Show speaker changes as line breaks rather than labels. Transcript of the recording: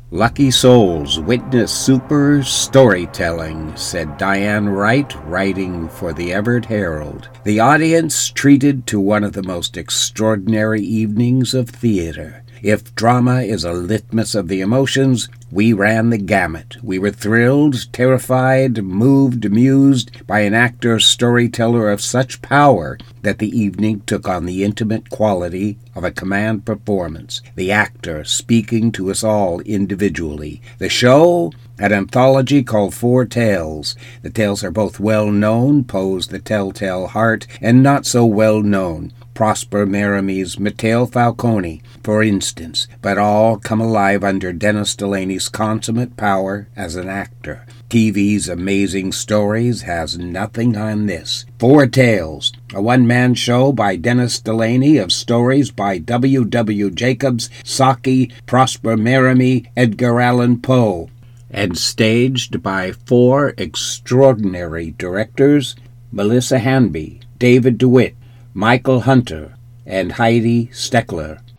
Lucky souls witness super storytelling, said Diane Wright, writing for the Everett Herald. The audience treated to one of the most extraordinary evenings of theater. If drama is a litmus of the emotions, we ran the gamut. We were thrilled, terrified, moved, amused by an actor-storyteller of such power that the evening took on the intimate quality of a command performance, the actor speaking to us all individually. The show, an anthology called Four Tales. The tales are both well-known, Poe's The Telltale Heart, and not so well-known, Prosper Mérimy's Matteo Falcone, for instance, but all come alive under Dennis Delaney's consummate power as an actor. TV's Amazing Stories has nothing on this. Four Tales, a one-man show by Dennis Delaney of stories by W. W. Jacobs, Saki, Prosper Mérimy, Edgar Allan Poe, and staged by four extraordinary directors, Melissa Hanby, David DeWitt, Michael Hunter, and Heidi Steckler.